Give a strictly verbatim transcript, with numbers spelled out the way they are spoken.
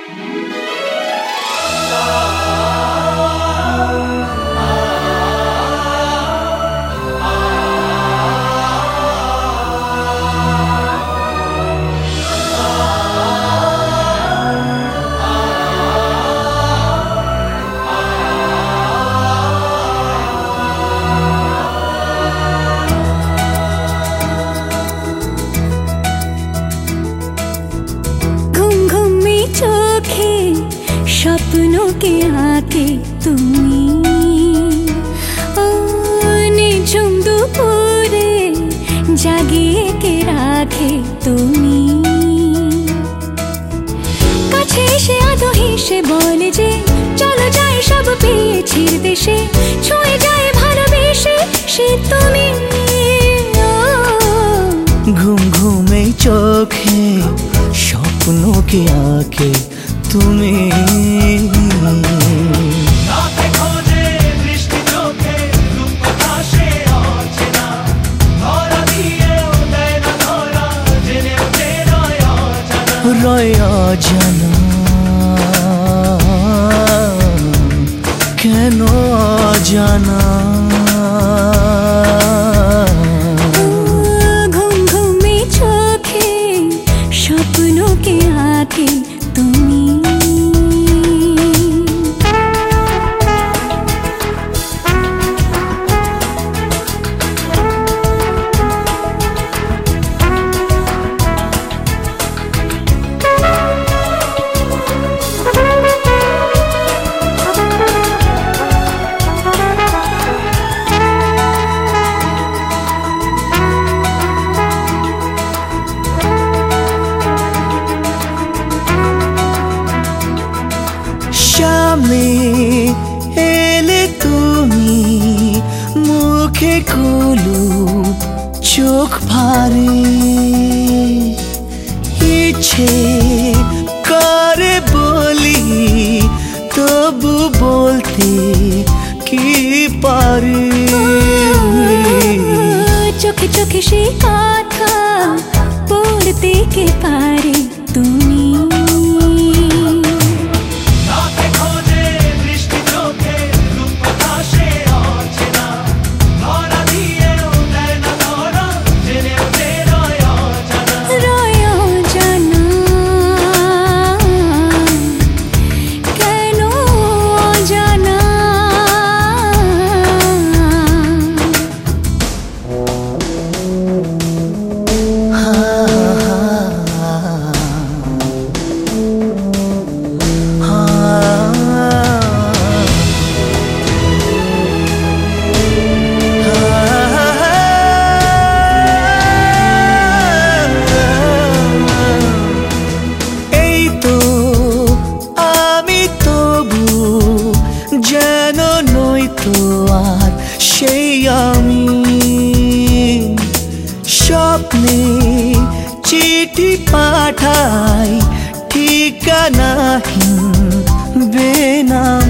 স্বপ্নকে আঁকে তুমি নিঝুম দুপুরে জাগিয়ে কে রাখে তুমি কাছে এসে আদো হেসে বলে যে চলো যায় সব পেয়েছি দেশে ছুঁয়ে যায় ভালোবেসে সে তুমি ঘুম ঘুমে চোখে স্বপ্নকে আঁকে তুমি রয় অজানা কেন অজানা ঘুম ঘুমে চোখে স্বপ্নকে আঁকে তুমি সামনে এলে তুমি মুখে খুলু চোখ ভারে ইচ্ছে করে বলি তবু বলতে কি পারি চোখে চোখে সে কথা পড়তে কে পারে তুমি আর সেই আমি স্বপ্নে চিঠি পাঠাই ঠিকানাহীন বেনাম